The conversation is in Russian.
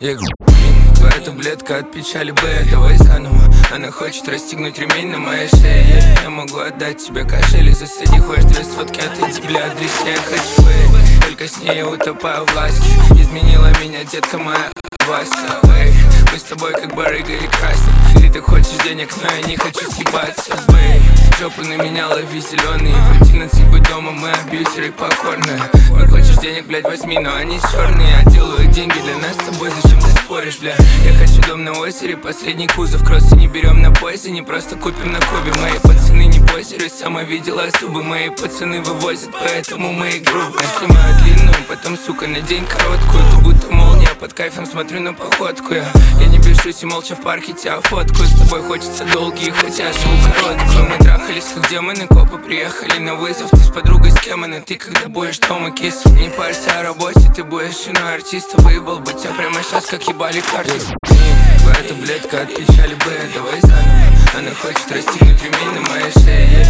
Твоя таблетка от печали Б, давай заново. Она хочет расстегнуть ремень на моей шее. Я могу отдать тебе кошель и засади хочешь 2 сотки от эти бля адресе. Я хочу Б, только с ней я утопаю в ласке. Изменила меня детка моя Васька. Мы с тобой как барыга и красный. Ты так хочешь денег, но я не хочу съебаться. Жопу на меня лови зеленый. В 11 будь дома, мы абьюзеры покорные. Ну хочешь денег, блядь, возьми, но они черные. Я делаю деньги для нас с тобой, зачем ты споришь, бля? Я хочу дом на озере, последний кузов. Кроссы не берем на поясе, не просто купим на Кубе. Мои пацаны не позируют, сама видела зубы. Мои пацаны вывозят, поэтому мои грубые. Я снимаю длинную, потом, сука, надень короткую. Ты будто молния, под кайфом смотрю на походку. Я не бешусь и молча в парке тебя фоткаю. С тобой хочется долгие, хотя живу короткую. Мы трахались как демоны, копы приехали на вызов. Ты с подругой, с кем она? Ты когда будешь дома, кис? Не парься о работе, ты будешь женой артиста. Выебал бы тебя прямо сейчас, как ебали карты. Твоя таблетка от печали Б, давай заново. Она хочет расстегнуть ремень на моей шее.